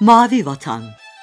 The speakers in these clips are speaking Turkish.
Mavi Vatan.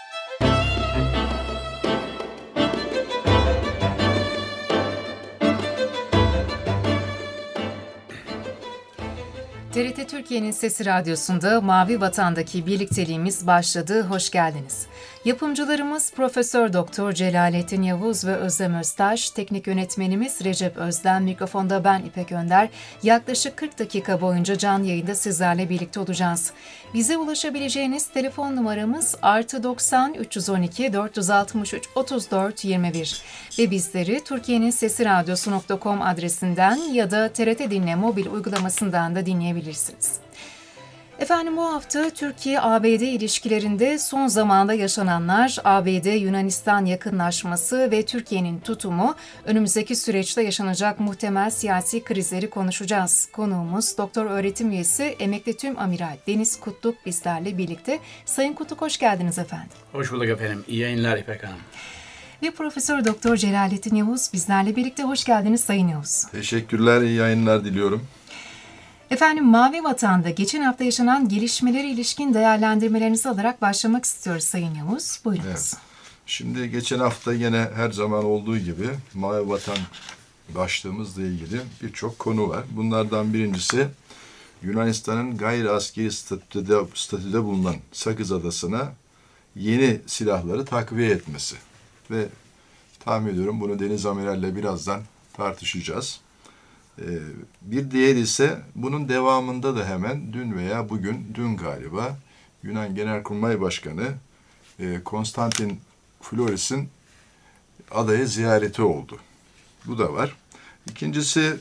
TRT Türkiye'nin Sesi Radyosu'nda Mavi Vatan'daki birlikteliğimiz başladı. Hoş geldiniz. Yapımcılarımız Profesör Doktor Celalettin Yavuz ve Özlem Öztaş, teknik yönetmenimiz Recep Özden, mikrofonda ben İpek Önder. Yaklaşık 40 dakika boyunca canlı yayında sizlerle birlikte olacağız. Bize ulaşabileceğiniz telefon numaramız +90 312 463 34 21 ve bizleri Türkiye'nin Sesi Radyosu.com adresinden ya da TRT Dinle mobil uygulamasından da dinleyebilirsiniz. Efendim, bu hafta Türkiye-ABD ilişkilerinde son zamanda yaşananlar, ABD-Yunanistan yakınlaşması ve Türkiye'nin tutumu, önümüzdeki süreçte yaşanacak muhtemel siyasi krizleri konuşacağız. Konuğumuz Doktor Öğretim Üyesi Emekli Tüm Amiral Deniz Kutluk bizlerle birlikte. Sayın Kutluk, hoş geldiniz efendim. Hoş bulduk efendim. İyi yayınlar İpek Hanım. Ve Profesör Doktor Celalettin Yavuz bizlerle birlikte. Hoş geldiniz Sayın Yavuz. Teşekkürler, iyi yayınlar diliyorum. Efendim, Mavi Vatan'da geçen hafta yaşanan gelişmelere ilişkin değerlendirmelerinizi alarak başlamak istiyoruz Sayın Yavuz. Buyurunuz. Evet. Şimdi geçen hafta yine her zaman olduğu gibi Mavi Vatan başlığımızla ilgili birçok konu var. Bunlardan birincisi Yunanistan'ın gayri askeri statüde bulunan Sakız Adası'na yeni silahları takviye etmesi. Ve tahmin ediyorum bunu Deniz Amiral'le birazdan tartışacağız. Bir diğer ise bunun devamında da hemen dün galiba Yunan Genelkurmay Başkanı Konstantin Floris'in adayı ziyareti oldu. Bu da var. İkincisi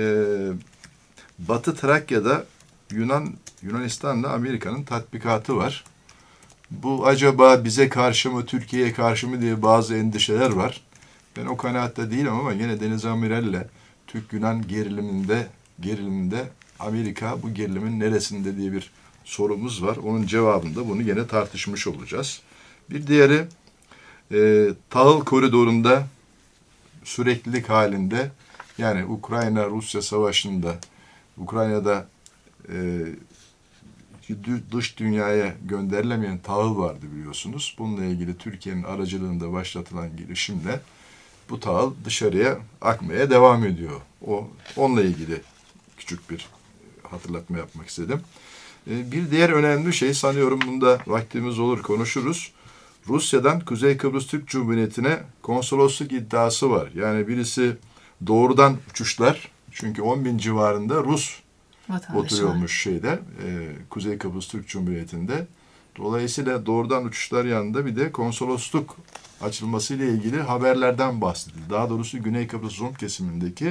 Batı Trakya'da Yunanistan'la Amerika'nın tatbikatı var. Bu acaba bize karşı mı, Türkiye'ye karşı mı diye bazı endişeler var. Ben o kanaatte değilim ama yine Deniz Amiral'le Türk-Yunan geriliminde Amerika bu gerilimin neresinde diye bir sorumuz var. Onun cevabında bunu gene tartışmış olacağız. Bir diğeri tahıl koridorunda süreklilik halinde, yani Ukrayna-Rusya savaşında Ukrayna'da dış dünyaya gönderilemeyen tahıl vardı biliyorsunuz. Bununla ilgili Türkiye'nin aracılığında başlatılan girişimle bu tahıl dışarıya akmaya devam ediyor. Onunla ilgili küçük bir hatırlatma yapmak istedim. Bir diğer önemli şey, sanıyorum bunda vaktimiz olur konuşuruz. Rusya'dan Kuzey Kıbrıs Türk Cumhuriyeti'ne konsolosluk iddiası var. Yani birisi doğrudan uçuşlar, çünkü 10.000 civarında Rus oturuyormuş Kuzey Kıbrıs Türk Cumhuriyeti'nde. Dolayısıyla doğrudan uçuşlar yanında bir de konsolosluk açılmasıyla ilgili haberlerden bahsedildi. Daha doğrusu Güney Kıbrıs Rum kesimindeki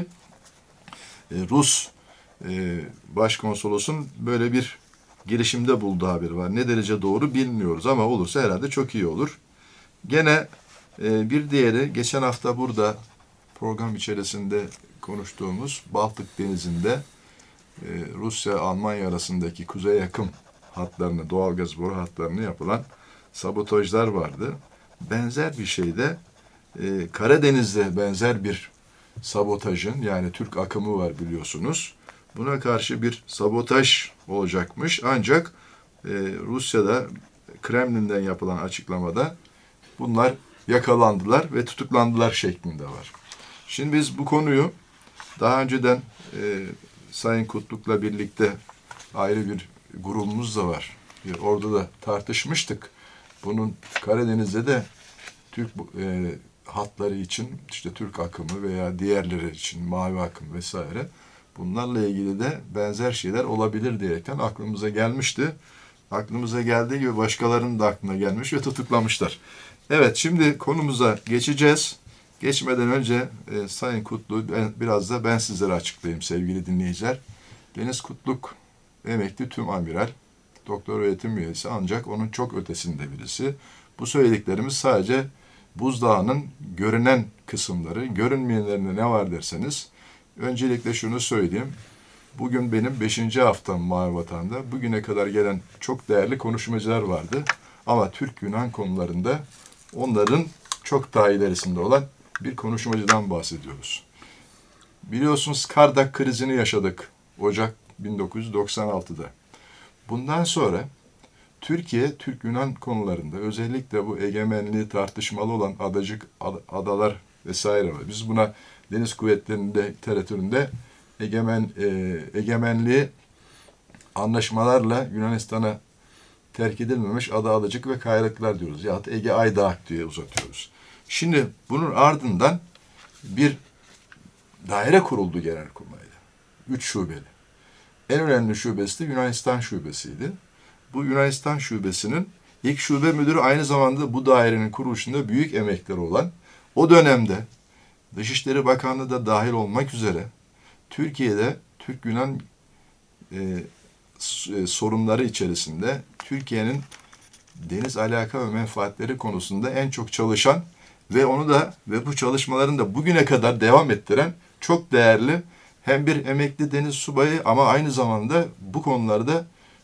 Rus başkonsolosun böyle bir girişimde bulduğu haberi var. Ne derece doğru bilmiyoruz ama olursa herhalde çok iyi olur. Gene bir diğeri, geçen hafta burada program içerisinde konuştuğumuz Baltık Denizi'nde Rusya-Almanya arasındaki kuzey yakın hatlarını, doğalgaz boru hatlarını yapılan sabotajlar vardı. Benzer bir şey de Karadeniz'de benzer bir sabotajın, yani Türk akımı var biliyorsunuz. Buna karşı bir sabotaj olacakmış. Ancak Rusya'da Kremlin'den yapılan açıklamada bunlar yakalandılar ve tutuklandılar şeklinde var. Şimdi biz bu konuyu daha önceden Sayın Kutluk'la birlikte ayrı bir grubumuz da var. Orada da tartışmıştık. Bunun Karadeniz'de de Türk hatları için, işte Türk akımı veya diğerleri için mavi akım vesaire, bunlarla ilgili de benzer şeyler olabilir diyerekten aklımıza gelmişti. Aklımıza geldiği gibi başkalarının da aklına gelmiş ve tutuklamışlar. Evet, şimdi konumuza geçeceğiz. Geçmeden önce Sayın Kutluk, biraz da ben sizlere açıklayayım sevgili dinleyiciler. Deniz Kutluk emekli tüm amiral, doktor öğretim üyesi, ancak onun çok ötesinde birisi. Bu söylediklerimiz sadece buzdağının görünen kısımları, görünmeyenlerinde ne var derseniz, öncelikle şunu söyleyeyim. Bugün benim 5. haftam Mavi Vatan'da. Bugüne kadar gelen çok değerli konuşmacılar vardı. Ama Türk-Yunan konularında onların çok daha ilerisinde olan bir konuşmacıdan bahsediyoruz. Biliyorsunuz Kardak krizini yaşadık Ocak 1996'da. Bundan sonra Türkiye, Türk-Yunan konularında özellikle bu egemenliği tartışmalı olan adacık, adalar vesaire var. Biz buna deniz kuvvetlerinde, literatüründe egemenliği anlaşmalarla Yunanistan'a terk edilmemiş ada, adacık ve kayalıklar diyoruz. Yahut Ege Aydağ diye uzatıyoruz. Şimdi bunun ardından bir daire kuruldu Genelkurmay'da. 3 şubeli. En önemli şubesi de Yunanistan şubesiydi. Bu Yunanistan şubesinin ilk şube müdürü aynı zamanda bu dairenin kuruluşunda büyük emekleri olan, o dönemde Dışişleri Bakanlığı da dahil olmak üzere Türkiye'de Türk-Yunan sorunları içerisinde Türkiye'nin deniz alaka ve menfaatleri konusunda en çok çalışan ve bu çalışmaların da bugüne kadar devam ettiren çok değerli hem bir emekli deniz subayı ama aynı zamanda bu konularda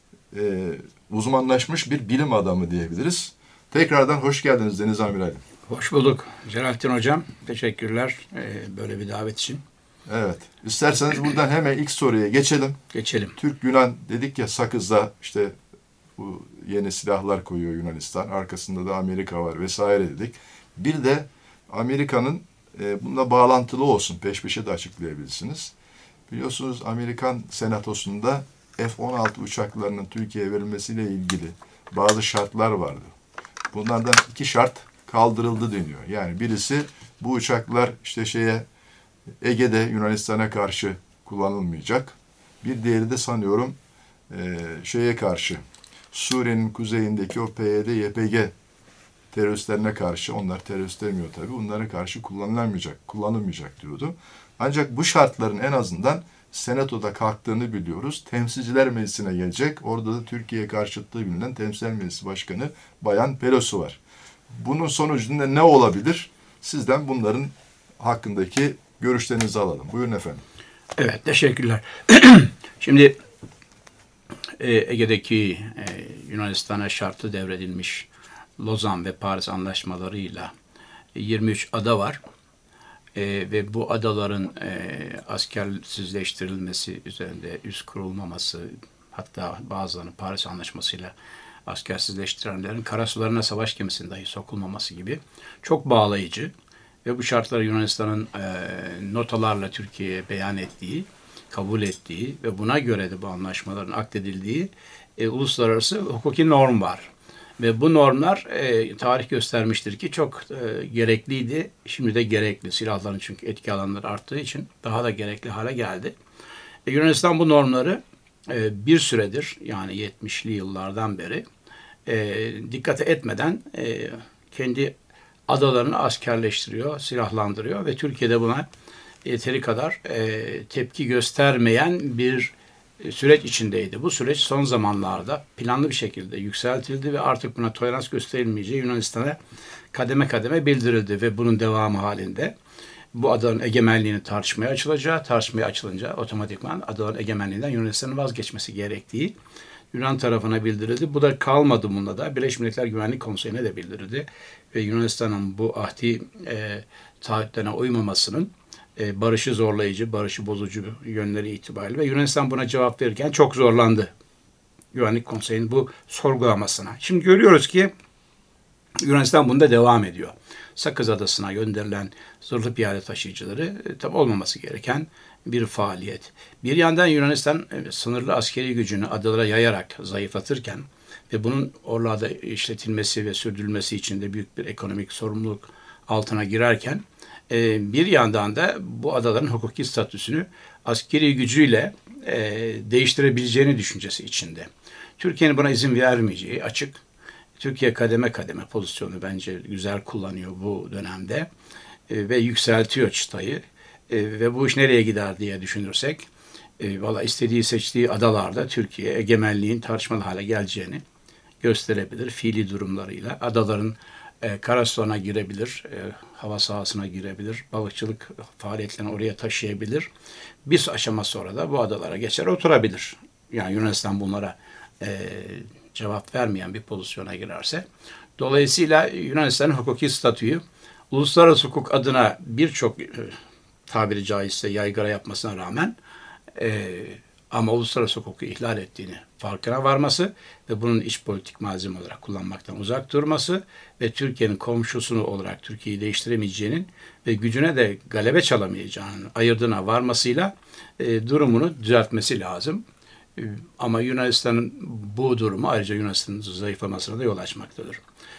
uzmanlaşmış bir bilim adamı diyebiliriz. Tekrardan hoş geldiniz Deniz Amiralim. Hoş bulduk Celalettin Hocam. Teşekkürler böyle bir davet için. Evet. İsterseniz buradan hemen ilk soruya geçelim. Geçelim. Türk-Yunan dedik ya, Sakız'da işte bu yeni silahlar koyuyor Yunanistan. Arkasında da Amerika var vesaire dedik. Bir de Amerika'nın bununla bağlantılı olsun, peş peşe de açıklayabilirsiniz. Biliyorsunuz Amerikan Senatosu'nda F-16 uçaklarının Türkiye'ye verilmesiyle ilgili bazı şartlar vardı. Bunlardan 2 şart kaldırıldı deniyor. Yani birisi, bu uçaklar işte Ege'de Yunanistan'a karşı kullanılmayacak. Bir diğeri de sanıyorum karşı, Suriye'nin kuzeyindeki o PYD, YPG teröristlerine karşı, onlar terörist demiyor tabii, bunlara karşı kullanılmayacak diyordu. Ancak bu şartların en azından Senato'da kalktığını biliyoruz. Temsilciler Meclisi'ne gelecek. Orada da Türkiye'ye karşıtlığı bilinen Temsilciler Meclisi Başkanı Bayan Pelosi var. Bunun sonucunda ne olabilir? Sizden bunların hakkındaki görüşlerinizi alalım. Buyurun efendim. Evet, teşekkürler. Şimdi Ege'deki Yunanistan'a şartlı devredilmiş Lozan ve Paris anlaşmalarıyla 23 ada var. Ve bu adaların askersizleştirilmesi üzerinde üst kurulmaması, hatta bazılarının Paris Anlaşması'yla askersizleştirenlerin karasularına savaş gemisinin dahi sokulmaması gibi çok bağlayıcı ve bu şartları Yunanistan'ın notalarla Türkiye'ye beyan ettiği, kabul ettiği ve buna göre de bu anlaşmaların akdedildiği uluslararası hukuki norm var. Ve bu normlar tarih göstermiştir ki çok gerekliydi. Şimdi de gerekli. Silahların çünkü etki alanları arttığı için daha da gerekli hale geldi. Yunanistan bu normları bir süredir, yani 70'li yıllardan beri dikkate etmeden kendi adalarını askerleştiriyor, silahlandırıyor ve Türkiye'de buna yeteri kadar tepki göstermeyen bir süreç içindeydi. Bu süreç son zamanlarda planlı bir şekilde yükseltildi ve artık buna tolerans gösterilmeyeceği Yunanistan'a kademe kademe bildirildi ve bunun devamı halinde bu adaların egemenliğini tartışmaya açılınca otomatikman adaların egemenliğinden Yunanistan'ın vazgeçmesi gerektiği Yunan tarafına bildirildi. Bu da kalmadı, bununla da Birleşmiş Milletler Güvenlik Konseyi'ne de bildirildi ve Yunanistan'ın bu ahdi taahhütlerine uymamasının barışı zorlayıcı, barışı bozucu yönleri itibariyle ve Yunanistan buna cevap verirken çok zorlandı Güvenlik Konseyi'nin bu sorgulamasına. Şimdi görüyoruz ki Yunanistan bunda devam ediyor. Sakız Adası'na gönderilen zırhlı piyade taşıyıcıları tabi olmaması gereken bir faaliyet. Bir yandan Yunanistan sınırlı askeri gücünü adalara yayarak zayıflatırken ve bunun oralarda işletilmesi ve sürdürülmesi için de büyük bir ekonomik sorumluluk altına girerken bir yandan da bu adaların hukuki statüsünü askeri gücüyle değiştirebileceğini düşüncesi içinde. Türkiye'nin buna izin vermeyeceği açık. Türkiye kademe kademe pozisyonu bence güzel kullanıyor bu dönemde ve yükseltiyor çıtayı. Ve bu iş nereye gider diye düşünürsek, valla istediği seçtiği adalarda Türkiye egemenliğin tartışmalı hale geleceğini gösterebilir fiili durumlarıyla. Adaların karasularına girebilir, hava sahasına girebilir, balıkçılık faaliyetlerini oraya taşıyabilir. Bir aşama sonra da bu adalara geçer oturabilir. Yani Yunanistan bunlara cevap vermeyen bir pozisyona girerse. Dolayısıyla Yunanistan'ın hukuki statüyü uluslararası hukuk adına birçok tabiri caizse yaygara yapmasına rağmen ama uluslararası hukuku ihlal ettiğini farkına varması ve bunun iç politik malzeme olarak kullanmaktan uzak durması ve Türkiye'nin komşusunu olarak Türkiye'yi değiştiremeyeceğinin ve gücüne de galebe çalamayacağının ayırdığına varmasıyla durumunu düzeltmesi lazım. Ama Yunanistan'ın bu durumu ayrıca Yunanistan'ın zayıflamasına da yol açmaktadır.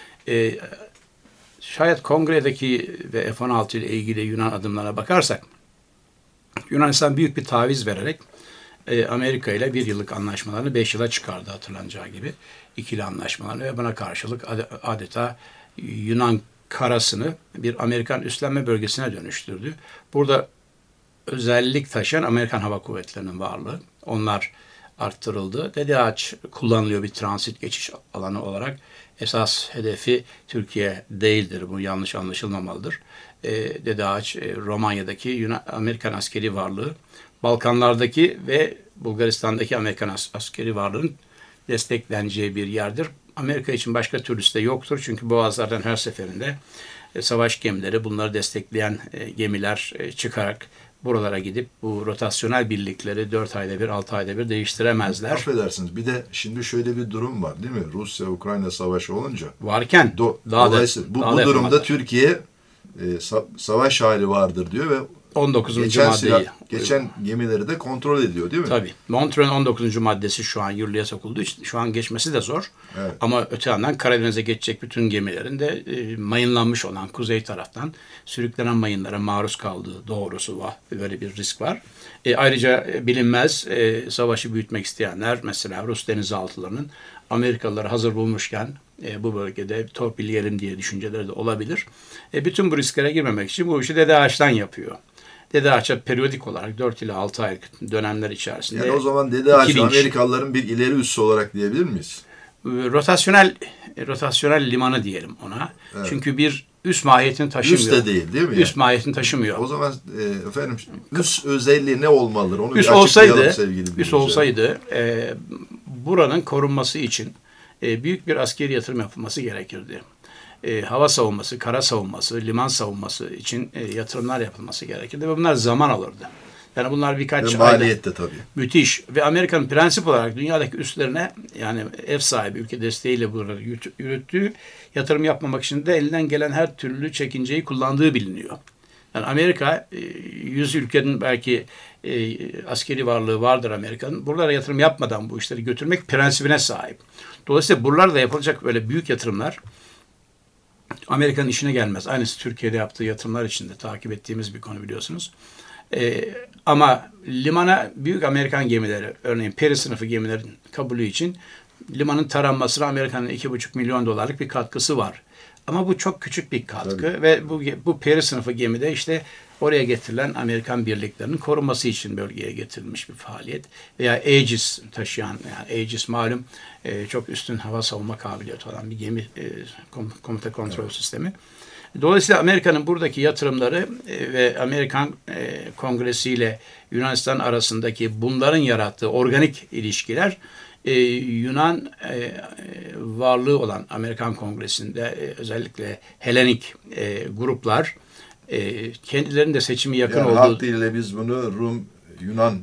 Şayet kongredeki ve F-16 ile ilgili Yunan adımlarına bakarsak, Yunanistan büyük bir taviz vererek Amerika ile 1 yıllık anlaşmalarını 5 yıla çıkardı, hatırlanacağı gibi ikili anlaşmalarını ve buna karşılık adeta Yunan karasını bir Amerikan üstlenme bölgesine dönüştürdü. Burada özellik taşıyan Amerikan Hava Kuvvetleri'nin varlığı, onlar arttırıldı. DDH kullanılıyor bir transit geçiş alanı olarak. Esas hedefi Türkiye değildir. Bu yanlış anlaşılmamalıdır. DDH Romanya'daki Amerikan askeri varlığı, Balkanlardaki ve Bulgaristan'daki Amerikan askeri varlığın destekleneceği bir yerdir. Amerika için başka türlüsü de yoktur. Çünkü boğazlardan her seferinde savaş gemileri, bunları destekleyen gemiler çıkarak buralara gidip bu rotasyonel birlikleri 4 ayda bir, 6 ayda bir değiştiremezler. Affedersiniz. Bir de şimdi şöyle bir durum var değil mi? Rusya-Ukrayna savaşı olunca. Varken dolayısıyla bu durumda Türkiye savaş hali vardır diyor ve 19. maddeyi. Geçen gemileri de kontrol ediyor değil mi? Tabii. Montreal'in 19. maddesi şu an yürürlüğe sokulduğu için şu an geçmesi de zor. Evet. Ama öte yandan Karadeniz'e geçecek bütün gemilerin de mayınlanmış olan kuzey taraftan sürüklenen mayınlara maruz kaldığı doğrusu var. Böyle bir risk var. Ayrıca bilinmez savaşı büyütmek isteyenler, mesela Rus denizaltılarının Amerikalıları hazır bulmuşken bu bölgede torpilleyelim diye düşünceleri de olabilir. Bütün bu risklere girmemek için bu işi DDH'dan yapıyor. DDH'a periyodik olarak 4 ile 6 aylık dönemler içerisinde... Yani o zaman DDH Amerikalıların bir ileri üssü olarak diyebilir miyiz? Rotasyonel limanı diyelim ona. Evet. Çünkü bir üst mahiyetini taşımıyor. Üst de değil mi? Üst mahiyetini taşımıyor. O zaman efendim üst özelliği ne olmalıdır? Onu üst bir açıklayalım sevgili üst dinleyiciler. olsaydı buranın korunması için büyük bir askeri yatırım yapılması gerekirdi. Hava savunması, kara savunması, liman savunması için yatırımlar yapılması gerekirdi ve bunlar zaman alırdı. Yani bunlar birkaç ayda. Maliyette tabii. Müthiş. Ve Amerika'nın prensip olarak dünyadaki üslerine, yani ev sahibi ülke desteğiyle bunları yürüttüğü, yatırım yapmamak için de elinden gelen her türlü çekinceyi kullandığı biliniyor. Yani Amerika 100 ülkenin belki askeri varlığı vardır Amerika'nın. Buralara yatırım yapmadan bu işleri götürmek prensibine sahip. Dolayısıyla buralarda yapılacak böyle büyük yatırımlar Amerika'nın işine gelmez. Aynısı Türkiye'de yaptığı yatırımlar için de takip ettiğimiz bir konu, biliyorsunuz. Ama limana büyük Amerikan gemileri, örneğin Perry sınıfı gemilerin kabulü için limanın taranmasına Amerika'nın $2,5 milyon bir katkısı var. Ama bu çok küçük bir katkı. Tabii. Ve bu Perry sınıfı gemide işte oraya getirilen Amerikan birliklerinin korunması için bölgeye getirilmiş bir faaliyet. Veya Aegis taşıyan, yani Aegis malum çok üstün hava savunma kabiliyeti olan bir gemi komuta kontrol sistemi. Dolayısıyla Amerika'nın buradaki yatırımları ve Amerikan Kongresi ile Yunanistan arasındaki bunların yarattığı organik ilişkiler, Yunan varlığı olan Amerikan Kongresi'nde özellikle Helenik gruplar kendilerinin de seçimi yakın yani olduğu... halk diliyle biz bunu Yunan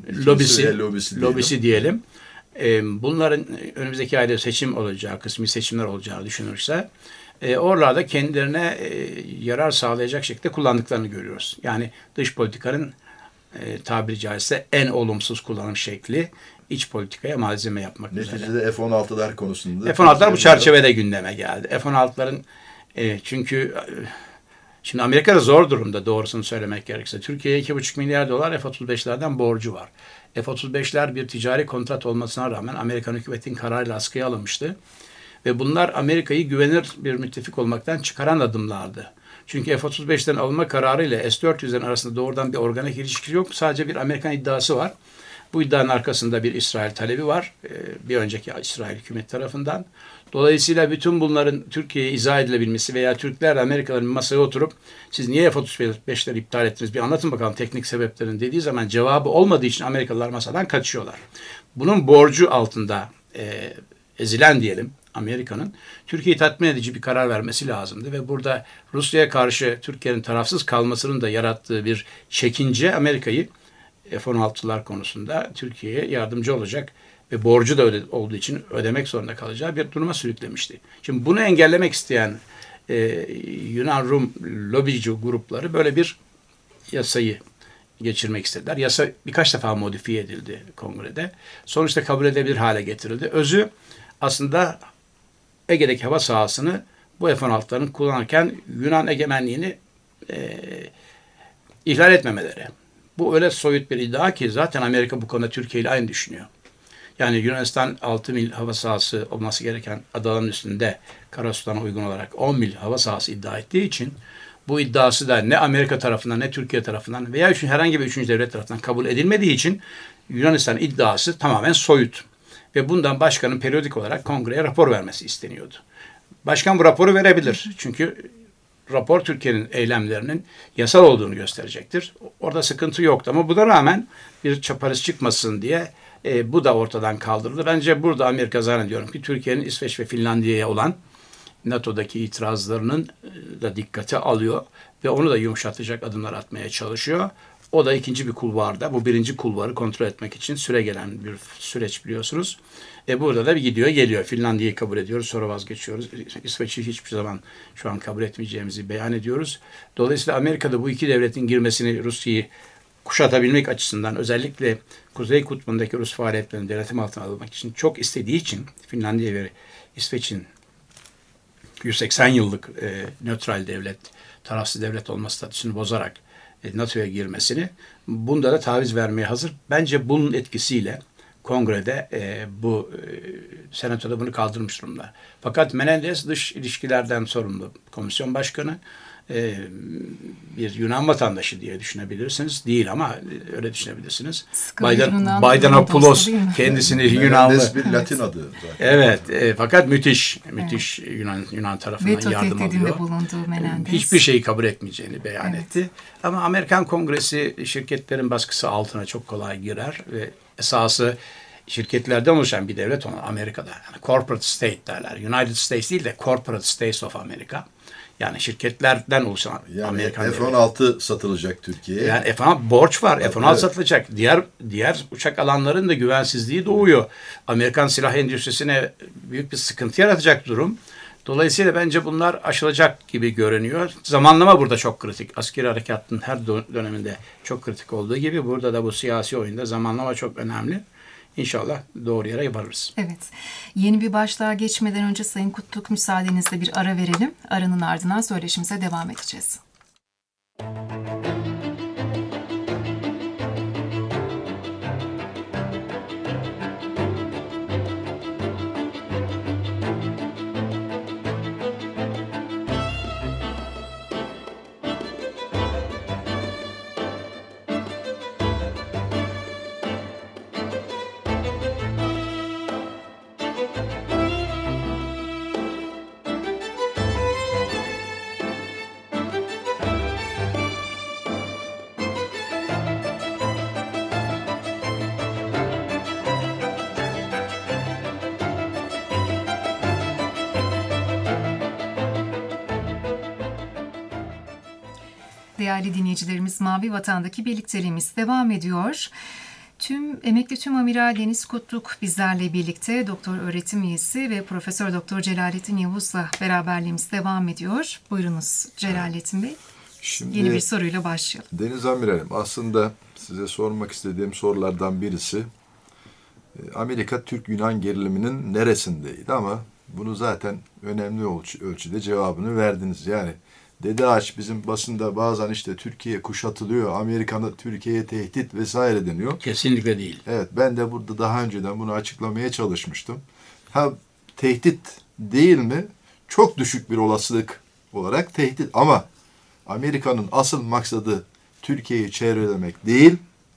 lobisi diyelim. Bunların önümüzdeki ayda seçim olacağı, kısmi seçimler olacağı düşünürse oralarda kendilerine yarar sağlayacak şekilde kullandıklarını görüyoruz. Yani dış politikanın tabiri caizse en olumsuz kullanım şekli iç politikaya malzeme yapmak üzere. Neticede F-16'lar konusunda. F-16'lar bu çerçevede gündeme geldi. F-16'ların çünkü şimdi Amerika'da zor durumda, doğrusunu söylemek gerekirse. Türkiye'ye $2,5 milyar F-35'lerden borcu var. F-35'ler bir ticari kontrat olmasına rağmen Amerikan hükümetinin kararıyla askıya alınmıştı. Ve bunlar Amerika'yı güvenilir bir müttefik olmaktan çıkaran adımlardı. Çünkü F-35'lerin alınma kararı ile S-400'lerin arasında doğrudan bir organik ilişki yok. Sadece bir Amerikan iddiası var. Bu iddianın arkasında bir İsrail talebi var. Bir önceki İsrail hükümet tarafından. Dolayısıyla bütün bunların Türkiye'ye izah edilebilmesi veya Türkler Amerikalıların masaya oturup siz niye F-35'leri iptal ettiniz, bir anlatın bakalım teknik sebeplerini dediği zaman cevabı olmadığı için Amerikalılar masadan kaçıyorlar. Bunun borcu altında ezilen diyelim Amerika'nın Türkiye'yi tatmin edici bir karar vermesi lazımdı ve burada Rusya'ya karşı Türkiye'nin tarafsız kalmasının da yarattığı bir çekince Amerika'yı F-16'lar konusunda Türkiye'ye yardımcı olacak ve borcu da olduğu için ödemek zorunda kalacağı bir duruma sürüklemişti. Şimdi bunu engellemek isteyen Yunan-Rum lobici grupları böyle bir yasayı geçirmek istediler. Yasa birkaç defa modifiye edildi kongrede. Sonuçta kabul edilebilir hale getirildi. Özü aslında Ege'deki hava sahasını bu F-16'ların kullanırken Yunan egemenliğini ihlal etmemeleri. Bu öyle soyut bir iddia ki zaten Amerika bu konuda Türkiye ile aynı düşünüyor. Yani Yunanistan 6 mil hava sahası olması gereken adaların üstünde Karasu'dan uygun olarak 10 mil hava sahası iddia ettiği için bu iddiası da ne Amerika tarafından ne Türkiye tarafından veya herhangi bir üçüncü devlet tarafından kabul edilmediği için Yunanistan iddiası tamamen soyut. Ve bundan başkanın periyodik olarak kongreye rapor vermesi isteniyordu. Başkan bu raporu verebilir. Çünkü rapor Türkiye'nin eylemlerinin yasal olduğunu gösterecektir. Orada sıkıntı yoktu ama buna rağmen bir çaparız çıkmasın diye bu da ortadan kaldırıldı. Bence burada Amerika zannediyorum ki Türkiye'nin İsveç ve Finlandiya'ya olan NATO'daki itirazlarının da dikkate alıyor ve onu da yumuşatacak adımlar atmaya çalışıyor. O da ikinci bir kulvarda. Bu birinci kulvarı kontrol etmek için süre gelen bir süreç biliyorsunuz. Burada da bir gidiyor geliyor. Finlandiya'yı kabul ediyoruz, sonra vazgeçiyoruz. İsveç'i hiçbir zaman şu an kabul etmeyeceğimizi beyan ediyoruz. Dolayısıyla Amerika'da bu iki devletin girmesini, Rusya'yı kuşatabilmek açısından, özellikle Kuzey Kutbu'ndaki Rus faaliyetlerini denetim altına almak için çok istediği için Finlandiya ve İsveç'in 180 yıllık nötral devlet, tarafsız devlet olma statüsünü bozarak NATO'ya girmesini, bunda da taviz vermeye hazır. Bence bunun etkisiyle kongrede senatoda bunu kaldırmış durumda. Fakat Menendez dış ilişkilerden sorumlu komisyon başkanı, bir Yunan vatandaşı diye düşünebilirsiniz. Değil ama öyle düşünebilirsiniz. Biden-Apollos kendisini Yunanlı. Menendez bir Latin adı zaten. Evet. Fakat müthiş Yunan tarafından veto yardım alıyor. Bulunduğu Menendez. Hiçbir şeyi kabul etmeyeceğini beyan etti. Ama Amerikan Kongresi şirketlerin baskısı altına çok kolay girer ve esası şirketlerden oluşan bir devlet olan Amerika'da. Yani corporate state derler. United States değil de corporate states of America. Yani şirketlerden oluşan Amerikan F-16 satılacak Türkiye'ye. Yani F-16 borç var. F-16 evet. Satılacak. Diğer uçak alanların da güvensizliği doğuyor. Amerikan silah endüstrisine büyük bir sıkıntı yaratacak durum. Dolayısıyla bence bunlar aşılacak gibi görünüyor. Zamanlama burada çok kritik. Askeri harekatın her döneminde çok kritik olduğu gibi burada da bu siyasi oyunda zamanlama çok önemli. İnşallah doğru yere varırız. Evet. Yeni bir başlığa geçmeden önce Sayın Kutluk müsaadenizle bir ara verelim. Aranın ardından söyleşimize devam edeceğiz. Değerli dinleyicilerimiz, Mavi Vatan'daki birlikteliğimiz devam ediyor. Emekli Tümamiral Deniz Kutluk bizlerle birlikte, doktor öğretim üyesi ve Profesör Doktor Celalettin Yavuz'la beraberliğimiz devam ediyor. Buyurunuz Celalettin Bey. Şimdi, yeni bir soruyla başlayalım. Deniz Amiralim, aslında size sormak istediğim sorulardan birisi Amerika-Türk-Yunan geriliminin neresindeydi ama bunu zaten önemli ölçüde cevabını verdiniz. Yani Dede Ağaç bizim basında bazen işte Türkiye kuşatılıyor, Amerika'da Türkiye'ye tehdit vesaire deniyor. Kesinlikle değil. Evet, ben de burada daha önceden bunu açıklamaya çalışmıştım. Tehdit değil mi? Çok düşük bir olasılık olarak tehdit ama Amerika'nın asıl maksadı Türkiye'yi çevrelemek değil,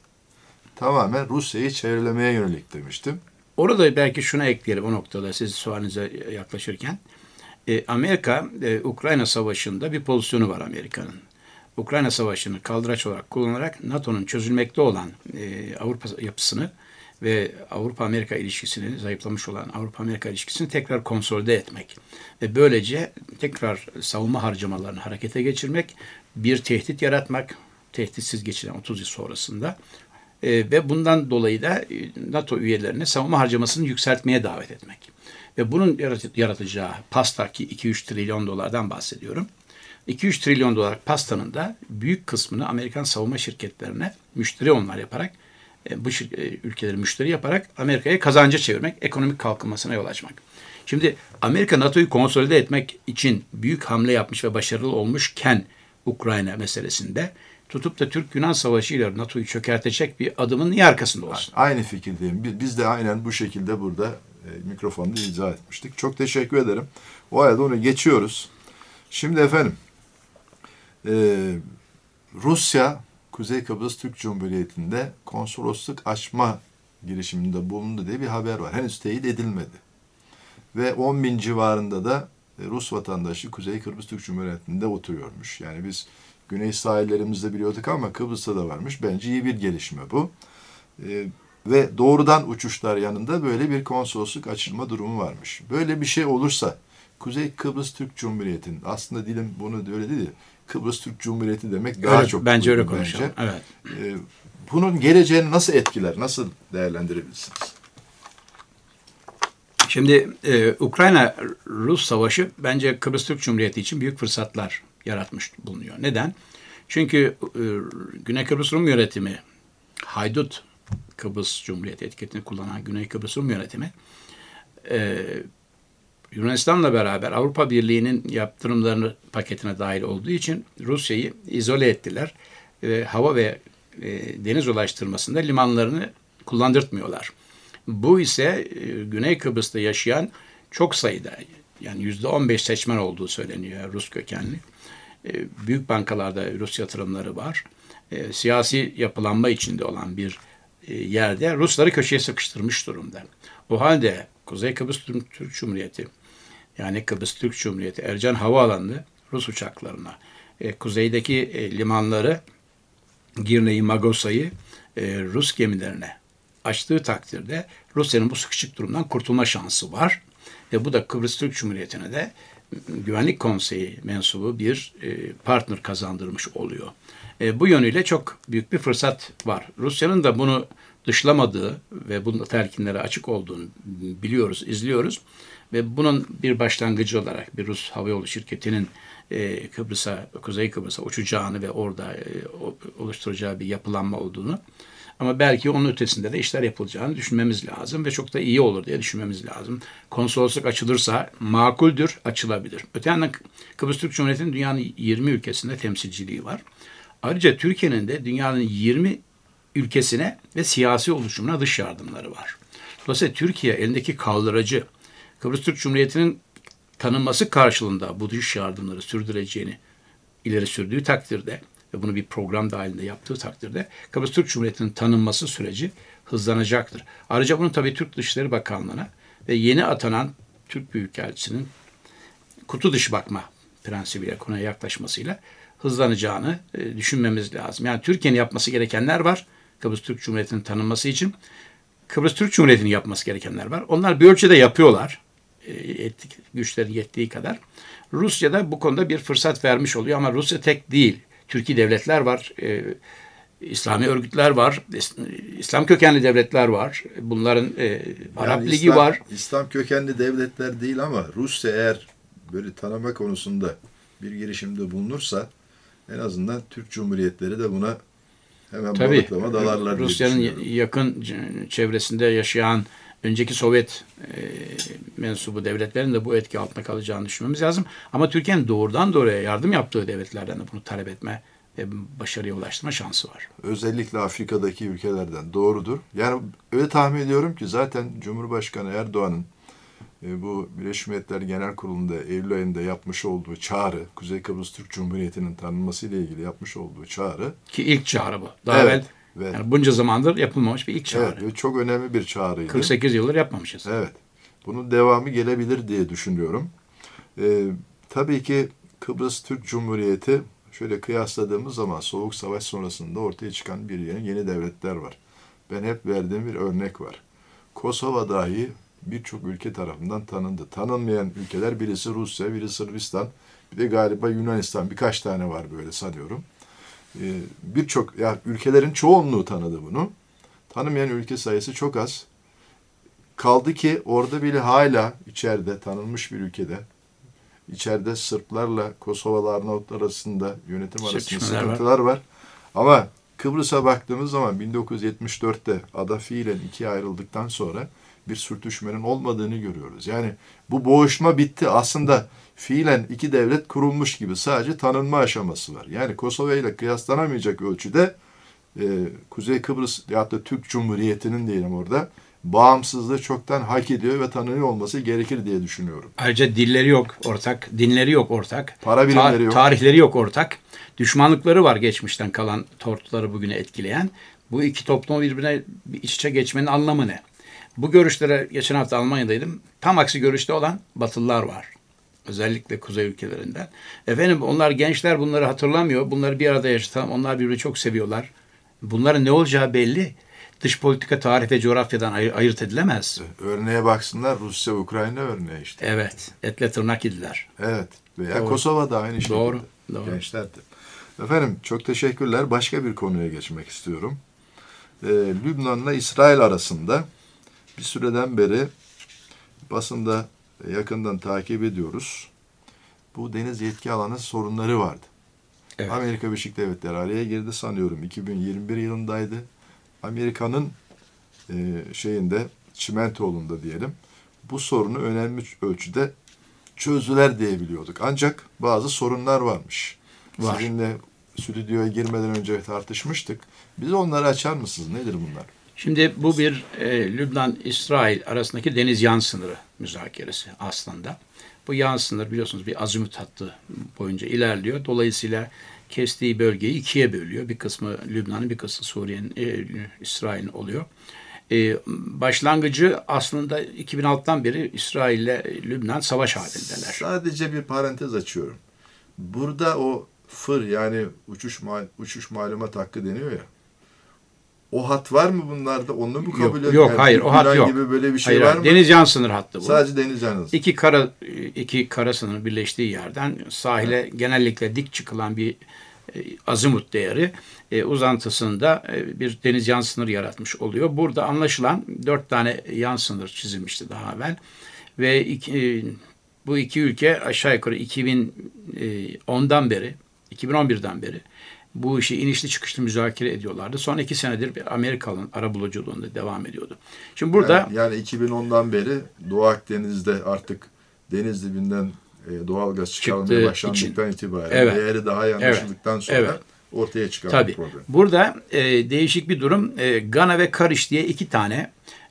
tamamen Rusya'yı çevrelemeye yönelik demiştim. Orada belki şuna ekleyelim o noktada siz sualinize yaklaşırken. Amerika, Ukrayna Savaşı'nda bir pozisyonu var Amerika'nın. Ukrayna Savaşı'nı kaldıraç olarak kullanarak NATO'nun çözülmekte olan Avrupa yapısını ve Avrupa-Amerika ilişkisini, zayıflamış olan Avrupa-Amerika ilişkisini tekrar konsolide etmek. Ve böylece tekrar savunma harcamalarını harekete geçirmek, bir tehdit yaratmak, tehditsiz geçiren 30 yıl sonrasında Ve bundan dolayı da NATO üyelerine savunma harcamasını yükseltmeye davet etmek. Ve bunun yaratacağı pasta, ki 2-3 trilyon dolardan bahsediyorum. 2-3 trilyon dolar pastanın da büyük kısmını Amerikan savunma şirketlerine müşteri onlar yaparak, bu ülkeleri müşteri yaparak Amerika'ya kazanca çevirmek, ekonomik kalkınmasına yol açmak. Şimdi Amerika NATO'yu konsolide etmek için büyük hamle yapmış ve başarılı olmuşken Ukrayna meselesinde tutup da Türk-Yunan Savaşı ile NATO'yu çökertecek bir adımın niye arkasında olsun? Aynı fikirdeyim. Biz de aynen bu şekilde burada mikrofonda izah etmiştik. Çok teşekkür ederim. O halde onu geçiyoruz. Şimdi efendim, Rusya, Kuzey Kıbrıs Türk Cumhuriyeti'nde konsolosluk açma girişiminde bulundu diye bir haber var. Henüz teyit edilmedi. Ve 10.000 civarında da Rus vatandaşı Kuzey Kıbrıs Türk Cumhuriyeti'nde oturuyormuş. Yani biz güney sahillerimizde biliyorduk ama Kıbrıs'ta da varmış. Bence iyi bir gelişme bu. Ve doğrudan uçuşlar yanında böyle bir konsolosluk açılma durumu varmış. Böyle bir şey olursa Kuzey Kıbrıs Türk Cumhuriyeti'nin, aslında dilim bunu öyle değil, Kıbrıs Türk Cumhuriyeti demek daha evet, çok. Bence öyle konuşalım. Evet. Bunun geleceğini nasıl etkiler, nasıl değerlendirebilirsiniz? Şimdi Ukrayna-Rus savaşı bence Kıbrıs Türk Cumhuriyeti için büyük fırsatlar yaratmış bulunuyor. Neden? Çünkü Güney Kıbrıs Rum yönetimi, Haydut Kıbrıs Cumhuriyeti etiketini kullanan Güney Kıbrıs Rum yönetimi, Yunanistan'la beraber Avrupa Birliği'nin yaptırımlarını paketine dahil olduğu için Rusya'yı izole ettiler. Hava ve deniz ulaştırmasında limanlarını kullandırtmıyorlar. Bu ise Güney Kıbrıs'ta yaşayan çok sayıda, yani %15 seçmen olduğu söyleniyor Rus kökenli. Büyük bankalarda Rus yatırımları var. Siyasi yapılanma içinde olan bir yerde Rusları köşeye sıkıştırmış durumda. O halde Kuzey Kıbrıs Türk Cumhuriyeti, yani Kıbrıs Türk Cumhuriyeti Ercan Havaalanı Rus uçaklarına, kuzeydeki limanları Girne'yi, Magosa'yı Rus gemilerine açtığı takdirde Rusya'nın bu sıkışık durumdan kurtulma şansı var. Ve bu da Kıbrıs Türk Cumhuriyeti'ne de Güvenlik Konseyi mensubu bir partner kazandırmış oluyor. Bu yönüyle çok büyük bir fırsat var. Rusya'nın da bunu dışlamadığı ve bunun telkinlere açık olduğunu biliyoruz, izliyoruz. Ve bunun bir başlangıcı olarak bir Rus havayolu şirketinin Kıbrıs'a, Kuzey Kıbrıs'a uçacağını ve orada oluşturacağı bir yapılanma olduğunu, ama belki onun ötesinde de işler yapılacağını düşünmemiz lazım ve çok da iyi olur diye düşünmemiz lazım. Konsolosluk açılırsa makuldür, açılabilir. Öte yandan Kıbrıs Türk Cumhuriyeti'nin dünyanın 20 ülkesinde temsilciliği var. Ayrıca Türkiye'nin de dünyanın 20 ülkesine ve siyasi oluşumuna dış yardımları var. Dolayısıyla Türkiye elindeki kaldıracı Kıbrıs Türk Cumhuriyeti'nin tanınması karşılığında bu dış yardımları sürdüreceğini ileri sürdüğü takdirde ve bunu bir program dahilinde yaptığı takdirde Kıbrıs Türk Cumhuriyeti'nin tanınması süreci hızlanacaktır. Ayrıca bunun tabii Türk Dışişleri Bakanlığı'na ve yeni atanan Türk Büyükelçisi'nin kutu dışı bakma prensibiyle konuya yaklaşmasıyla hızlanacağını düşünmemiz lazım. Yani Türkiye'nin yapması gerekenler var Kıbrıs Türk Cumhuriyeti'nin tanınması için. Kıbrıs Türk Cumhuriyeti'nin yapması gerekenler var. Onlar bir ölçüde yapıyorlar. Güçlerin yettiği kadar. Rusya da bu konuda bir fırsat vermiş oluyor ama Rusya tek değil. Türkiye devletler var, İslami örgütler var, İslam kökenli devletler var. Bunların Arap yani Ligi var. İslam kökenli devletler değil ama Rusya eğer böyle tanıma konusunda bir girişimde bulunursa en azından Türk Cumhuriyetleri de buna hemen balıklama dalarlar. Rusya'nın yakın çevresinde yaşayan önceki Sovyet mensubu devletlerin de bu etki altında kalacağını düşünmemiz lazım. Ama Türkiye'nin doğrudan doğruya yardım yaptığı devletlerden de bunu talep etme ve başarıya ulaştırma şansı var. Özellikle Afrika'daki ülkelerden doğrudur. Yani öyle tahmin ediyorum ki zaten Cumhurbaşkanı Erdoğan'ın bu Birleşmiş Milletler Genel Kurulu'nda Eylül ayında yapmış olduğu çağrı, Kuzey Kıbrıs Türk Cumhuriyeti'nin tanınması ile ilgili yapmış olduğu çağrı. Ki ilk çağrı bu. Daha evvel yani bunca zamandır yapılmamış bir ilk çağrı. Evet, çok önemli bir çağrıydı. 48 yıldır yapmamışız. Evet. Bunun devamı gelebilir diye düşünüyorum. Tabii ki Kıbrıs Türk Cumhuriyeti şöyle kıyasladığımız zaman Soğuk Savaş sonrasında ortaya çıkan bir yeni devletler var. Ben hep verdiğim bir örnek var. Kosova dahi birçok ülke tarafından tanındı. Tanınmayan ülkeler birisi Rusya, birisi Sırbistan, bir de galiba Yunanistan, birkaç tane var böyle sanıyorum. Birçok ülkelerin çoğunluğu tanıdı bunu. tanımayan ülke sayısı çok az. Kaldı ki orada bile hala içeride tanınmış bir ülkede içeride Sırplarla Kosovalılar arasında yönetim arasında sıkıntılar var. Ama Kıbrıs'a baktığımız zaman 1974'te ada fiilen ikiye ayrıldıktan sonra bir sürtüşmenin olmadığını görüyoruz. Yani bu boğuşma bitti. Aslında fiilen iki devlet kurulmuş gibi sadece tanınma aşaması var. Yani Kosova ile kıyaslanamayacak ölçüde Kuzey Kıbrıs ya da Türk Cumhuriyeti'nin diyelim orada bağımsızlığı çoktan hak ediyor ve tanınıyor olması gerekir diye düşünüyorum. Ayrıca dilleri yok ortak, dinleri yok ortak, para birimleri yok, tarihleri yok ortak, düşmanlıkları var geçmişten kalan tortuları bugüne etkileyen. Bu iki toplumu birbirine iç içe geçmenin anlamı ne? Bu görüşlere geçen hafta Almanya'daydım. Tam aksi görüşte olan Batılılar var. Özellikle kuzey ülkelerinden. Efendim onlar gençler bunları hatırlamıyor. Bunları bir arada yaşatalım. Onlar birbirini çok seviyorlar. Bunların ne olacağı belli. Dış politika, tarih ve coğrafyadan ayırt edilemez. Örneğe baksınlar Rusya-Ukrayna örneği işte. Evet. Etle tırnak idiler. Evet. Veya Kosova'da aynı şekilde. Doğru. Gençler de. Efendim çok teşekkürler. Başka bir konuya geçmek istiyorum. Lübnan'la İsrail arasında bir süreden beri basında yakından takip ediyoruz. Bu deniz yetki alanı sorunları vardı. Evet. Amerika Birleşik Devletleri araya girdi sanıyorum. 2021 yılındaydı. Amerika'nın Çimentoğlu'nda diyelim. Bu sorunu önemli ölçüde çözdüler diyebiliyorduk. Ancak bazı sorunlar varmış. Var. Sizinle stüdyoya girmeden önce tartışmıştık. Bize onları açar mısınız? Nedir bunlar? Şimdi bu bir Lübnan-İsrail arasındaki deniz yan sınırı müzakeresi aslında. Bu yan sınır biliyorsunuz bir azimut hattı boyunca ilerliyor. Dolayısıyla kestiği bölgeyi ikiye bölüyor. Bir kısmı Lübnan'ın, bir kısmı Suriye'nin, İsrail'in oluyor. Başlangıcı aslında 2006'dan beri İsrail ile Lübnan savaş halindeler. Sadece bir parantez açıyorum. Burada o FIR yani uçuş malumat hakkı deniyor ya. O hat var mı bunlarda? Onu mu kabul ediyor? Yok, hayır. O hat yok. Gibi böyle bir şey var mı? Deniz yan sınır hattı bu. Sadece deniz yan sınır. İki kara sınırın birleştiği yerden sahile genellikle dik çıkılan bir azimut değeri uzantısında bir deniz yan sınır yaratmış oluyor. Burada anlaşılan 4 tane yan sınır çizilmişti daha evvel. Ve bu iki ülke aşağı yukarı 2010'dan beri, 2011'den beri bu işi inişli çıkışlı müzakere ediyorlardı. Son 2 senedir bir Amerikalı'nın arabuluculuğunda devam ediyordu. Şimdi burada yani 2010'dan beri Doğu Akdeniz'de artık deniz dibinden doğalgaz çıkarılmaya başlandıktan itibaren değeri daha iyi anlaşıldıktan sonra ortaya çıkan bir problem. Burada değişik bir durum. Gana ve Kariş diye 2 tane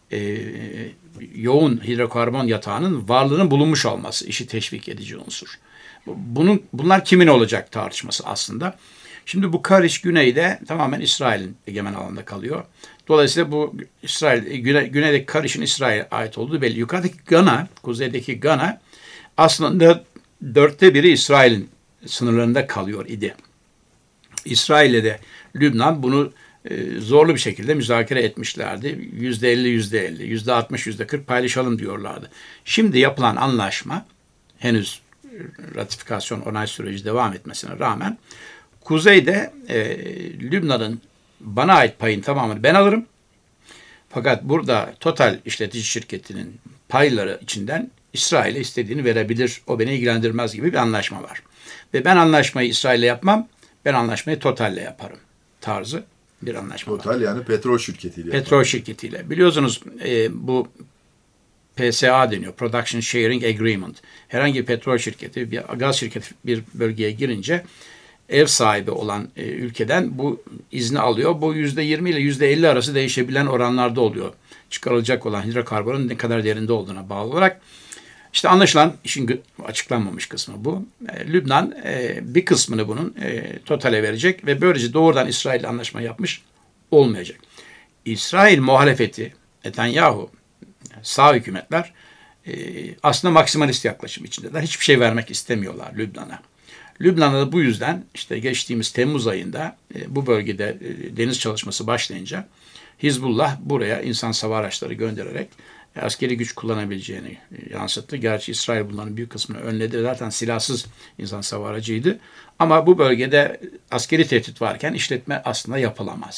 yoğun hidrokarbon yatağının varlığının bulunmuş olması işi teşvik edici unsur. Bunlar kimin olacak tartışması aslında. Şimdi bu Kariş güneyde tamamen İsrail'in egemen alanında kalıyor. Dolayısıyla bu güneydeki Kariş'in İsrail'e ait olduğu belli. Yukarıdaki Gana, kuzeydeki Gana aslında 1/4 İsrail'in sınırlarında kalıyor idi. İsrail'le de Lübnan bunu zorlu bir şekilde müzakere etmişlerdi. %50, %60, %40 paylaşalım diyorlardı. Şimdi yapılan anlaşma henüz ratifikasyon onay süreci devam etmesine rağmen kuzeyde Lübnan'ın bana ait payın tamamını ben alırım. Fakat burada Total işletici şirketinin payları içinden İsrail'e istediğini verebilir. O beni ilgilendirmez gibi bir anlaşma var. Ve ben anlaşmayı İsrail'le yapmam. Ben anlaşmayı Total'le yaparım tarzı bir anlaşma Total var. Yani petrol şirketiyle. Petrol şirketiyle. Biliyorsunuz bu PSA deniyor. Production Sharing Agreement. Herhangi bir petrol şirketi, bir gaz şirketi bir bölgeye girince ev sahibi olan ülkeden bu izni alıyor. Bu %20 ile %50 arası değişebilen oranlarda oluyor. Çıkarılacak olan hidrokarbonun ne kadar derinde olduğuna bağlı olarak. İşte anlaşılan işin açıklanmamış kısmı bu. Lübnan bir kısmını bunun Total'e verecek ve böylece doğrudan İsrail'le anlaşma yapmış olmayacak. İsrail muhalefeti, Netanyahu, sağ hükümetler aslında maksimalist yaklaşım içindeler. Hiçbir şey vermek istemiyorlar Lübnan'a. Lübnan'da da bu yüzden işte geçtiğimiz Temmuz ayında bu bölgede deniz çalışması başlayınca Hizbullah buraya insan hava araçları göndererek askeri güç kullanabileceğini yansıttı. Gerçi İsrail bunların büyük kısmını önledi. Zaten silahsız insan hava aracıydı. Ama bu bölgede askeri tehdit varken işletme aslında yapılamaz.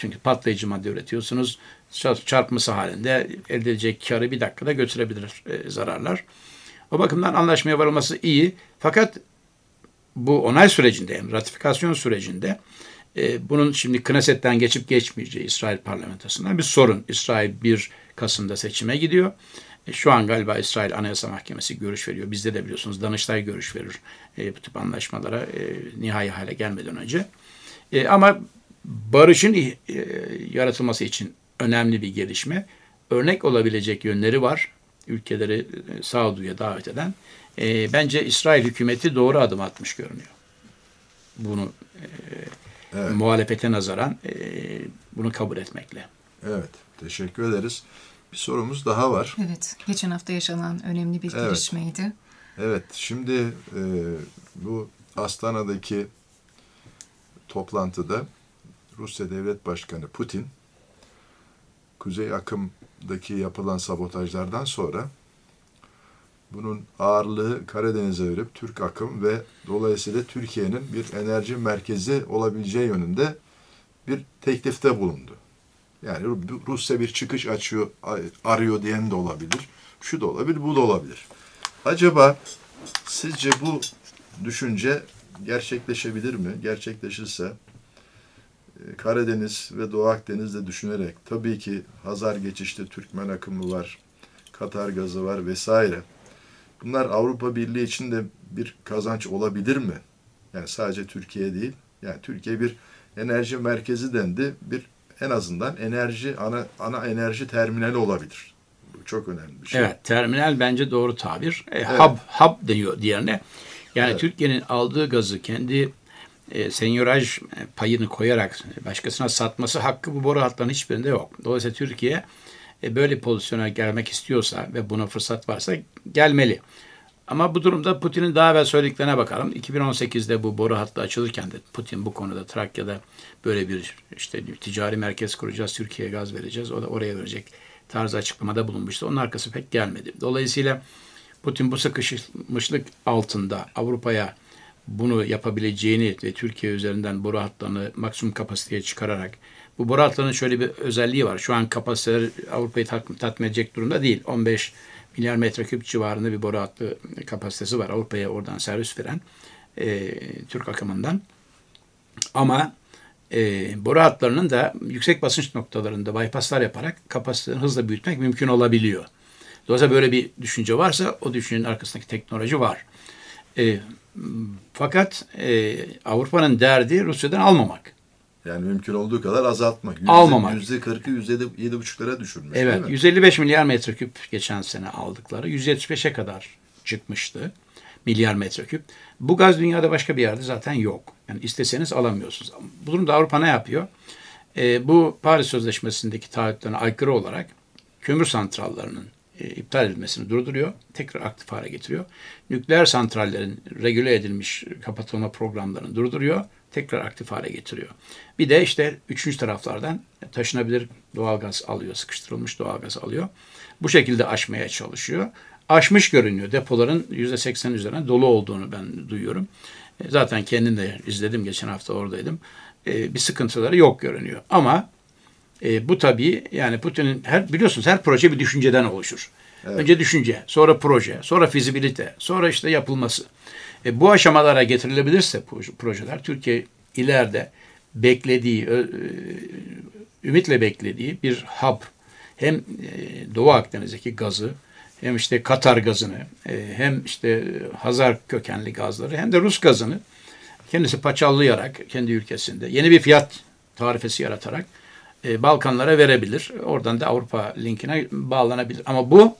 Çünkü patlayıcı madde üretiyorsunuz. Çarpması halinde elde edilecek karı bir dakikada götürebilir zararlar. O bakımdan anlaşmaya varılması iyi. Fakat bu onay sürecinde, yani ratifikasyon sürecinde bunun şimdi Knesset'ten geçip geçmeyeceği İsrail parlamentosunda bir sorun. İsrail 1 Kasım'da seçime gidiyor. Şu an galiba İsrail Anayasa Mahkemesi görüş veriyor. Bizde de biliyorsunuz Danıştay görüş verir bu tip anlaşmalara nihai hale gelmeden önce. Ama barışın yaratılması için önemli bir gelişme. Örnek olabilecek yönleri var. Ülkeleri sağduyuya davet eden. Bence İsrail hükümeti doğru adım atmış görünüyor. Bunu evet, muhalefete nazaran bunu kabul etmekle. Evet, teşekkür ederiz. Bir sorumuz daha var. Evet, geçen hafta yaşanan önemli bir gelişmeydi. Evet, şimdi bu Astana'daki toplantıda Rusya Devlet Başkanı Putin, Kuzey Akım'daki yapılan sabotajlardan sonra bunun ağırlığı Karadeniz'e verip Türk Akım ve dolayısıyla Türkiye'nin bir enerji merkezi olabileceği yönünde bir teklifte bulundu. Yani Rusya bir çıkış arıyor diyen de olabilir. Şu da olabilir, bu da olabilir. Acaba sizce bu düşünce gerçekleşebilir mi? Gerçekleşirse Karadeniz ve Doğu Akdeniz'de düşünerek, tabii ki Hazar geçişli Türkmen akımı var, Katar gazı var vesaire. Bunlar Avrupa Birliği için de bir kazanç olabilir mi? Yani sadece Türkiye değil. Yani Türkiye bir enerji merkezi dendi. Bir en azından ana enerji terminali olabilir. Bu çok önemli bir şey. Evet, terminal bence doğru tabir. Evet. Hub deniyor diğerine. Yani evet, Türkiye'nin aldığı gazı kendi senyoraj payını koyarak başkasına satması hakkı bu boru hatlarının hiçbirinde yok. Dolayısıyla Türkiye böyle pozisyona gelmek istiyorsa ve buna fırsat varsa gelmeli. Ama bu durumda Putin'in daha evvel söylediklerine bakalım. 2018'de bu boru hattı açılırken de Putin bu konuda Trakya'da böyle bir ticari merkez kuracağız, Türkiye'ye gaz vereceğiz, o da oraya verecek tarzı açıklamada bulunmuştu. Onun arkası pek gelmedi. Dolayısıyla Putin bu sıkışmışlık altında Avrupa'ya bunu yapabileceğini ve Türkiye üzerinden boru hatlarını maksimum kapasiteye çıkararak, bu boru hatlarının şöyle bir özelliği var. Şu an kapasiteler Avrupa'yı tatmin edecek durumda değil. 15 milyar metreküp civarında bir boru hattı kapasitesi var. Avrupa'ya oradan servis veren Türk akımından. Ama boru hatlarının da yüksek basınç noktalarında bypasslar yaparak kapasitelerini hızla büyütmek mümkün olabiliyor. Dolayısıyla böyle bir düşünce varsa o düşüncenin arkasındaki teknoloji var. Fakat Avrupa'nın derdi Rusya'dan almamak. Yani mümkün olduğu kadar azaltmak. Almamak. %40'ı %7,5'lara düşürmüş. Evet, 155 milyar metreküp geçen sene aldıkları 175'e kadar çıkmıştı milyar metreküp. Bu gaz dünyada başka bir yerde zaten yok. Yani isteseniz alamıyorsunuz. Bu durumda Avrupa ne yapıyor? Bu Paris Sözleşmesi'ndeki taahhütlerine aykırı olarak kömür santrallerinin iptal edilmesini durduruyor. Tekrar aktif hale getiriyor. Nükleer santrallerin regüle edilmiş kapatılma programlarını durduruyor. Tekrar aktif hale getiriyor. Bir de üçüncü taraflardan taşınabilir doğalgaz alıyor. Sıkıştırılmış doğalgaz alıyor. Bu şekilde aşmaya çalışıyor. Aşmış görünüyor. Depoların %80 üzerine dolu olduğunu ben duyuyorum. Zaten kendim de izledim. Geçen hafta oradaydım. Bir sıkıntıları yok görünüyor. Ama bu tabii yani Putin'in biliyorsunuz her proje bir düşünceden oluşur. Evet. Önce düşünce, sonra proje, sonra fizibilite, sonra yapılması. Bu aşamalara getirilebilirse projeler Türkiye ileride beklediği, ümitle beklediği bir hub, hem Doğu Akdeniz'deki gazı, hem Katar gazını, hem Hazar kökenli gazları, hem de Rus gazını kendisi paçallayarak kendi ülkesinde yeni bir fiyat tarifesi yaratarak Balkanlara verebilir. Oradan da Avrupa linkine bağlanabilir. Ama bu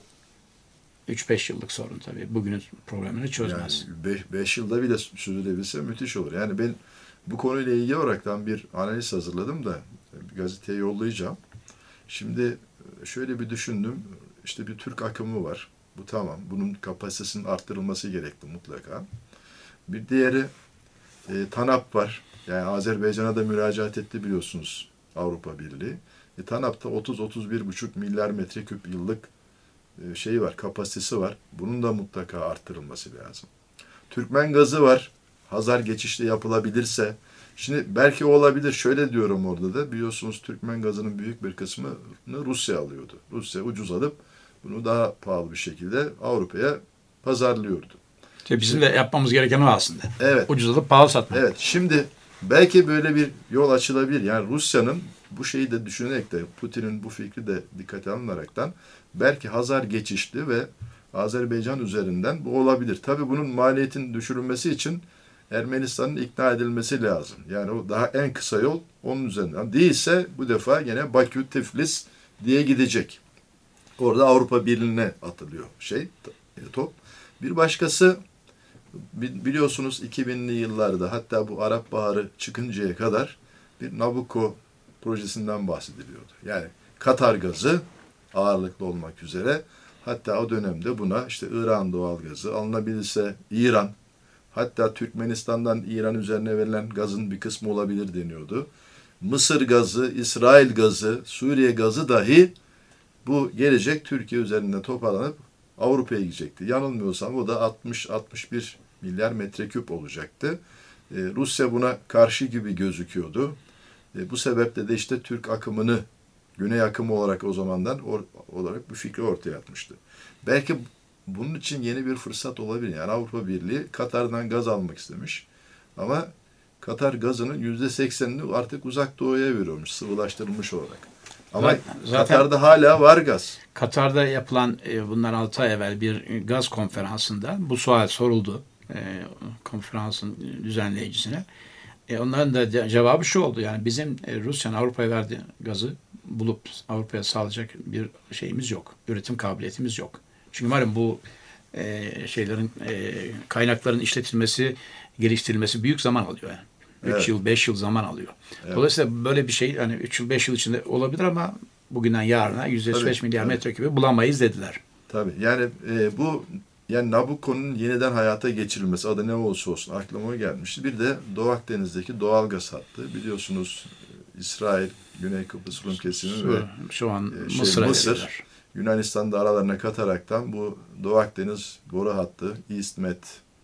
3-5 yıllık sorun tabii. Bugünün problemini çözmez. Yani 5 yılda bile sürdürebilse müthiş olur. Yani ben bu konuyla ilgili olaraktan bir analiz hazırladım da gazeteye yollayacağım. Şimdi şöyle bir düşündüm. Bir Türk akımı var. Bu tamam. Bunun kapasitesinin arttırılması gerekli mutlaka. Bir diğeri TANAP var. Yani Azerbaycan'a da müracaat etti biliyorsunuz Avrupa Birliği. TANAP'ta 30-31,5 milyar metreküp yıllık var, kapasitesi var. Bunun da mutlaka arttırılması lazım. Türkmen gazı var. Hazar geçişli yapılabilirse, şimdi belki o olabilir. Şöyle diyorum orada da, biliyorsunuz Türkmen gazının büyük bir kısmını Rusya alıyordu. Rusya ucuz alıp bunu daha pahalı bir şekilde Avrupa'ya pazarlıyordu. İşte bizim de yapmamız gereken o aslında. Evet. Ucuz alıp pahalı satmak. Evet. Şimdi belki böyle bir yol açılabilir. Yani Rusya'nın bu şeyi de düşünerek de, Putin'in bu fikri de dikkate alınaraktan belki Hazar geçişli ve Azerbaycan üzerinden bu olabilir. Tabii bunun maliyetin düşürülmesi için Ermenistan'ın ikna edilmesi lazım. Yani o daha en kısa yol onun üzerinden. Değilse bu defa yine Bakü, Tiflis diye gidecek. Orada Avrupa Birliği'ne atılıyor top. Bir başkası, biliyorsunuz 2000'li yıllarda, hatta bu Arap Baharı çıkıncaya kadar bir Nabucco projesinden bahsediliyordu. Yani Katar gazı ağırlıklı olmak üzere, hatta o dönemde buna işte İran doğalgazı, alınabilirse İran, hatta Türkmenistan'dan İran üzerine verilen gazın bir kısmı olabilir deniyordu. Mısır gazı, İsrail gazı, Suriye gazı dahi bu gelecek Türkiye üzerinde toparlanıp Avrupa'ya gidecekti. Yanılmıyorsam o da 60-61 milyar metreküp olacaktı. Rusya buna karşı gibi gözüküyordu. Bu sebeple de işte Türk akımını Güney akımı olarak o zamandan olarak bu fikri ortaya atmıştı. Belki bunun için yeni bir fırsat olabilir. Yani Avrupa Birliği Katar'dan gaz almak istemiş. Ama Katar gazının %80'ini artık Uzak Doğu'ya veriyormuş, sıvılaştırılmış olarak. Ama zaten Katar'da hala var gaz. Katar'da yapılan bundan 6 ay evvel bir gaz konferansında bu sual soruldu konferansın düzenleyicisine. Onların da cevabı şu oldu. Yani bizim Rusya'nın Avrupa'ya verdiği gazı bulup Avrupa'ya sağlayacak bir şeyimiz yok. Üretim kabiliyetimiz yok. Çünkü malum bu kaynakların işletilmesi, geliştirilmesi büyük zaman alıyor yani. 3 yıl, 5 yıl zaman alıyor. Evet. Dolayısıyla böyle bir şey hani 3 yıl, 5 yıl içinde olabilir ama bugünden yarına 105 milyar metreküpü bulamayız dediler. Tabii. Yani bu Nabucco'nun yeniden hayata geçirilmesi, adı ne olursa olsun aklıma gelmişti. Bir de Doğu Akdeniz'deki doğalgaz hattı. Biliyorsunuz İsrail, Güney Kıbrıs Rum kesimi ve şu an Mısır, Yunanistan'da aralarına kataraktan bu Doğu Akdeniz boru hattı, İsmet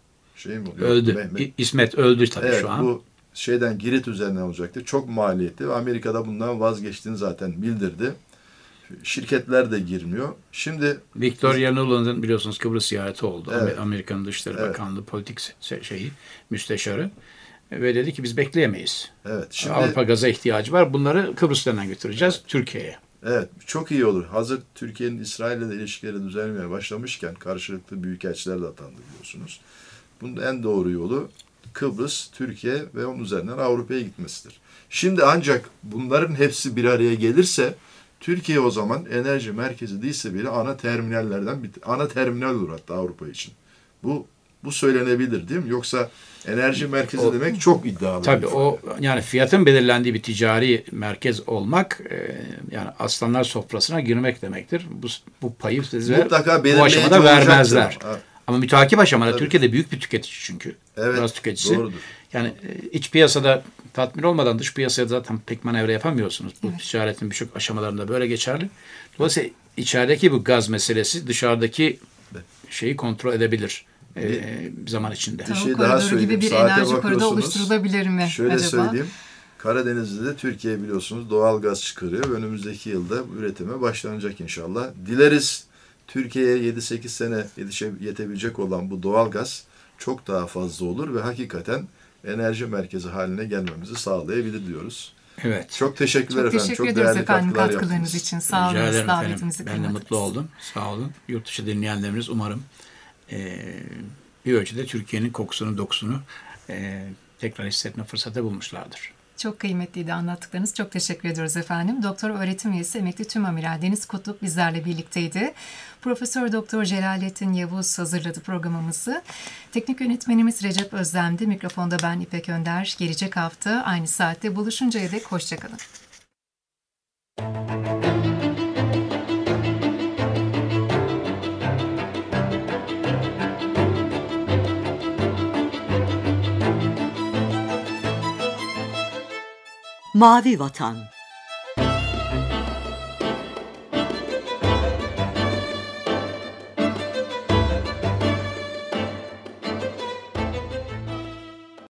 öldü. İsmet öldü tabii şu an. Bu Girit üzerinden olacaktı. Çok maliyetli ve Amerika'da bundan vazgeçtiğini zaten bildirdi. Şirketler de girmiyor. Şimdi Victoria Nuland'ın biliyorsunuz Kıbrıs ziyareti oldu. Evet. Amerika'nın Dışişleri Bakanlığı politik müsteşarı ve dedi ki biz bekleyemeyiz. Evet. Şimdi Avrupa gaza ihtiyacı var. Bunları Kıbrıs'tan götüreceğiz Türkiye'ye. Evet, çok iyi olur. Hazır Türkiye'nin İsrail'le de ilişkileri düzelmeye başlamışken karşılıklı büyükelçiler de atandı biliyorsunuz. Bunun en doğru yolu Kıbrıs, Türkiye ve onun üzerinden Avrupa'ya gitmesidir. Şimdi ancak bunların hepsi bir araya gelirse Türkiye o zaman enerji merkezi değilse bile ana terminal olur hatta Avrupa için. Bu söylenebilir değil mi? Yoksa enerji merkezi demek çok iddialı. Tabii yani fiyatın belirlendiği bir ticari merkez olmak yani aslanlar sofrasına girmek demektir. Bu payı size bu aşamada vermezler. Ama müteakip aşamada Türkiye'de büyük bir tüketici çünkü. Evet, gaz tüketicisi. Doğrudur. Yani iç piyasada tatmin olmadan dış piyasaya zaten pek manevra yapamıyorsunuz. Bu ticaretin birçok aşamalarında böyle geçerli. Dolayısıyla içerideki bu gaz meselesi dışarıdaki şeyi kontrol edebilir bir zaman içinde. Bir şey daha söyleyeyim. Gibi bir enerji koridoru oluşturulabilir mi şöyle acaba? Söyleyeyim. Karadeniz'de de Türkiye biliyorsunuz doğal gaz çıkarıyor. Önümüzdeki yılda üretime başlanacak inşallah. Dileriz Türkiye'ye 7-8 sene yetebilecek olan bu doğal gaz çok daha fazla olur ve hakikaten enerji merkezi haline gelmemizi sağlayabilir diyoruz. Evet. Çok teşekkürler efendim. Teşekkür çok ederiz değerli efendim katkılarınız yaptınız. için. Sağ olun. Davetimizi ben de mutlu oldum. Sağ olun. Yurt dışı dinleyenlerimiz umarım bir ölçüde Türkiye'nin kokusunu, dokusunu tekrar hissetme fırsatı bulmuşlardır. Çok kıymetliydi anlattıklarınız. Çok teşekkür ediyoruz efendim. Doktor öğretim üyesi emekli tümamiral Deniz Kutluk bizlerle birlikteydi. Profesör Doktor Celalettin Yavuz hazırladı programımızı. Teknik yönetmenimiz Recep Özlem'di. Mikrofonda ben İpek Önder. Gelecek hafta aynı saatte buluşuncaya dek hoşçakalın. Mavi Vatan.